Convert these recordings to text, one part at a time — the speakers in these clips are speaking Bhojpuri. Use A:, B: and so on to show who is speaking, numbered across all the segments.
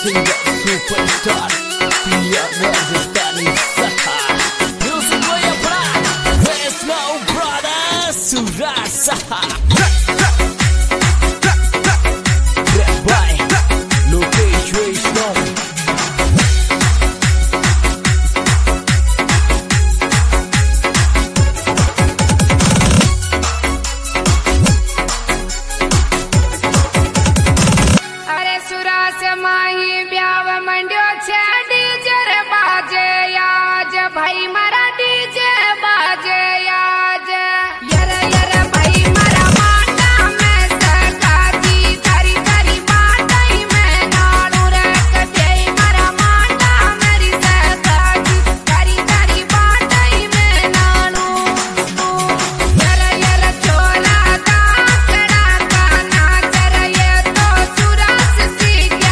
A: singer superstar Pia Rajasthani Saha Music Boya Pra There's no brother Suraj Saha Rap by Lokesh Vaishnav
B: माही ब्याव मंड्यो छे डीजे रे बाजे आज भाई मारा डीजे बाजे आज यरे यरे भाई मारा माटा में सकाती तारी तारी बाटाई में नाड़ू रे कटे मारा माटा मेरी सकाती तारी तारी बाटाई में नाड़ू यरे यरे चोला दा कड़ा का नाच रे ये तो सुरस सी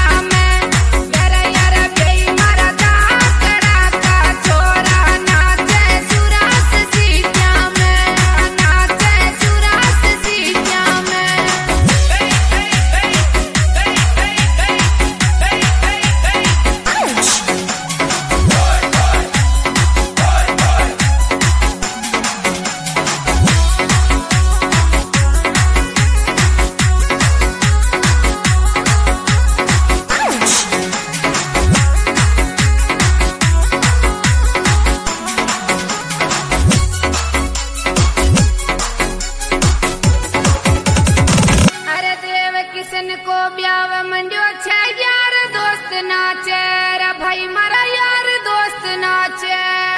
B: को ब्याव मंड्यो छे यार दोस्त नाचे रे भाई मारा यार दोस्त नाचे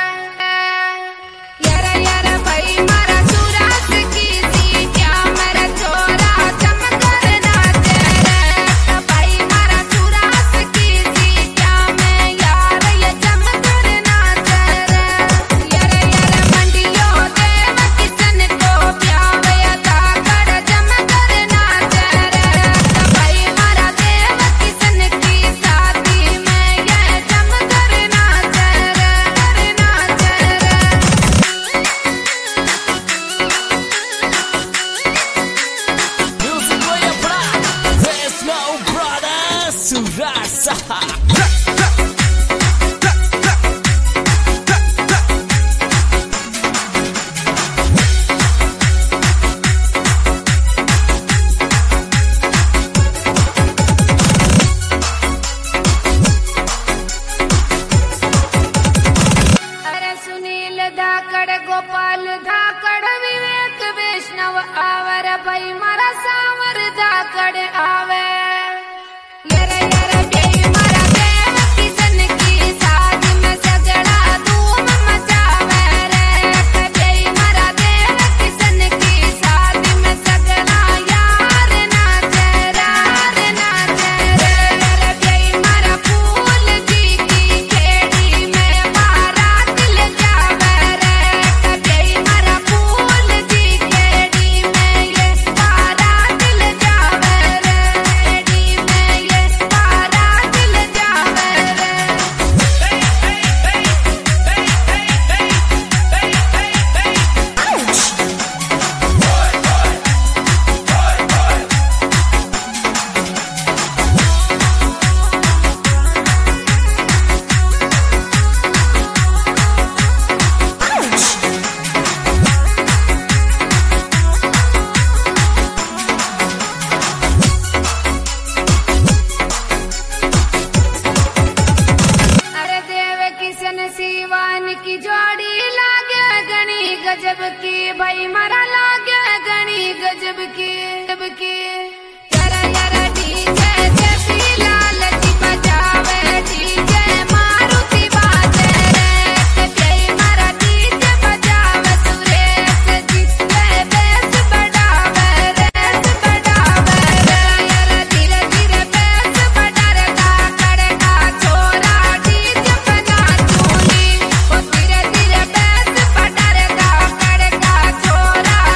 B: यार यार भाई मारा सुरास की सी क्या मेरा छोरा चमकर नाचे रे भाई मारा सुरास की सी क्या मैं यार ये चमकर नाचे रे यार यार मंडियो देव किसन को ब्याव यदा कड़ चमकर नाचे रे भाई मारा देव किसन की शादी में ये चमकर नाचे रे
A: Music Boya Pra There's no brother Suraj Saha
B: Sunil धाकड़ गोपाल धाकड़ विवेक वैष्णव आवर भाई मारा सावर धाकड़ आवे यरे यरे भाई मारा देव किसन की साथ में सगड़ा धूम मचावे रे भाई मारा देव किसन की साथ में सगड़ा यार नाचे रे यरे भाई मारा फूल जी की खेड़ी में बारात ले जावे रे भाई मारा फूल जी खेड़ी में ये बारात ले जावे रे खेड़ी में ये बारात ले जावे रे अरे देव किसन सीवान की जोड़ी लागे गणी गजब की भाई मारा लागे गणी गजब की यरा यरा डीजे जेपी लाल जी बजावे डीजे मारुति बाजे रे भाई मारा डीजे बजावे सुरेश जी ये बेस बढ़ावे रे यरा धीरे धीरे बेस बढ़ा रे धाकड़ का छोरा डीजे बजा चूली वो धीरे धीरे बेस बढ़ा रे धाकड़ का छोरा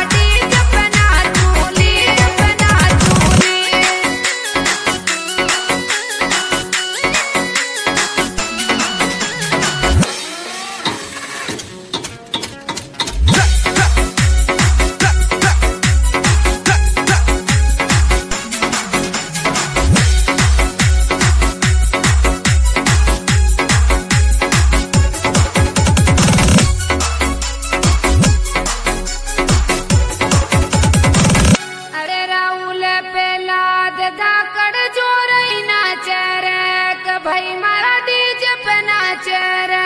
B: भाई मारा डीजे पे नाचे रे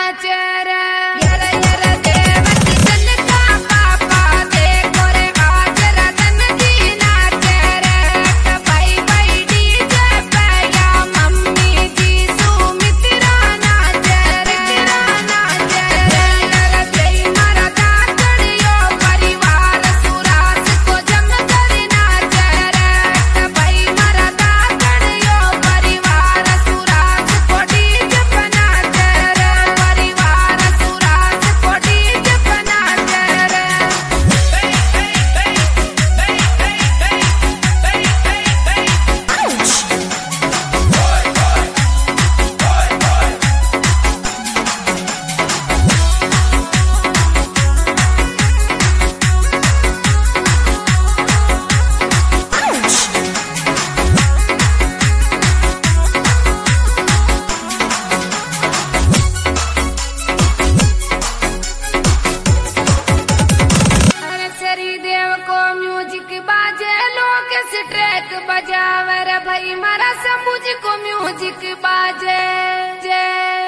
B: ट्रैक बजावे रे भाई मारा समूज को म्यूजिक बाजे जे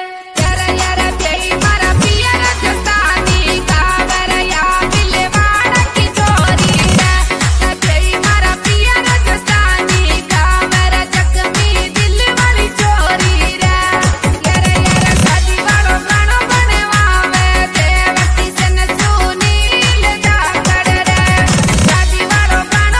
B: यारा भाई मारा पिया राजस्थानी गावे रे या दिलवाड़ा की चोरी रे भाई मारा पिया राजस्थानी गावे रे जख्मी दिल वाली चोरी रे यारा शादी वालो गानो बनवावे देवती सन सुनील धाकड़ रे शादी वालो गानो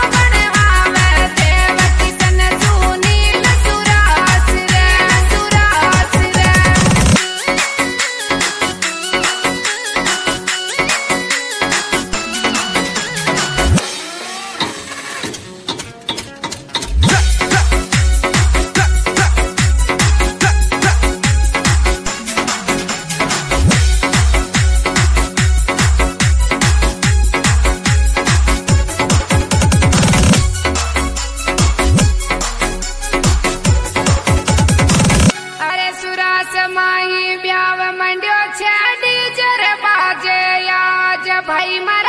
B: माही ब्याव मंडियो छे डीजे रे बाजे आज भाई